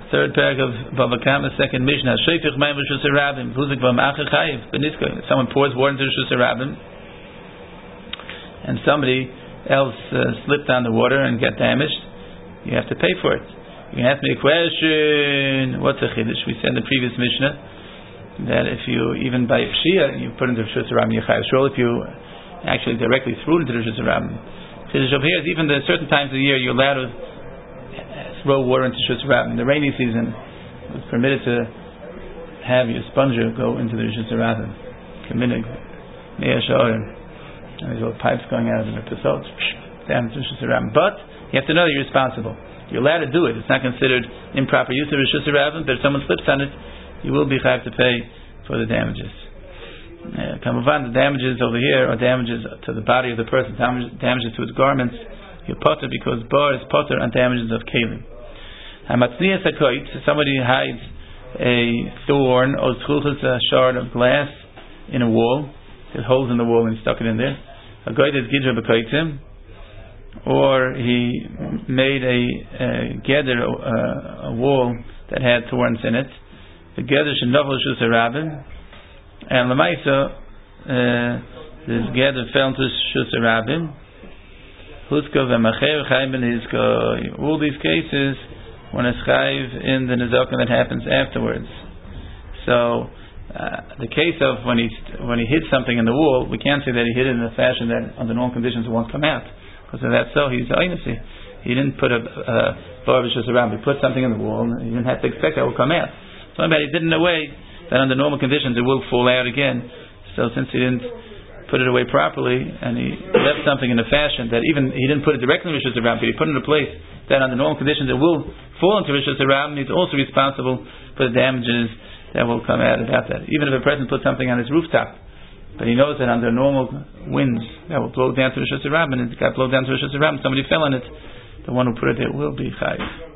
third paragraph of Bava Kama, second Mishnah. Sheifich Mayim Rishus Harabim. Huzik V'Macher Chayiv. Beniska. If someone pours water into Rishus Harabim, and somebody else slipped on the water and got damaged, you have to pay for it. You can ask me a question. What's a chiddush? We said in the previous Mishnah that if you, even by Pshia, you put into Rishus Harabim, you chayav. If you actually directly threw it into Rishus Harabim, chiddush over here is even the certain times of the year you're allowed to throw water into Rishus Harabim. In the rainy season, it's permitted to have your sponger go into the Rishus Harabim. Kaminig, Me'er Sha'orim. And there's little pipes going out of the Pesot, down into Rishus Harabim. But you have to know that you're responsible. You're allowed to do it. It's not considered improper use of Rishus Harabim, but if someone slips on it, you will be chayav to pay for the damages. The damages over here are damages to the body of the person, damages to his garments. You're potter because bar is potter on damages of kelim. Hamatznias hakoit, somebody hides a thorn or schulchus, a shard of glass in a wall. There's holes in the wall and he stuck it in there. Hakoit is gidra b'koitim, or he made a gather, a wall that had thorns in it. The gather should novel Rishus Harabim, and Lamaisa, this gather fell into Rishus Harabim. All these cases when it's chayiv in the nezakim that happens afterwards. So the case of when he hid something in the wall, we can't say that he hid it in a fashion that under normal conditions it won't come out. Because if that's so, he's oinasi. He didn't put a bar Rishus Harabim. He put something in the wall, and he didn't have to expect that it will come out. So he did it in a way that under normal conditions it will fall out again. So since he didn't put it away properly, and he left something in a fashion that even he didn't put it directly in Rishus Harabim, but he put it in a place that under normal conditions it will fall into Rishus Harabim, he's also responsible for the damages that will come out about that. Even if a person puts something on his rooftop, but he knows that under normal winds that will blow down to Rishus Harabim, and it got blown down to Rishus Harabim, somebody fell on it, the one who put it there will be chayiv.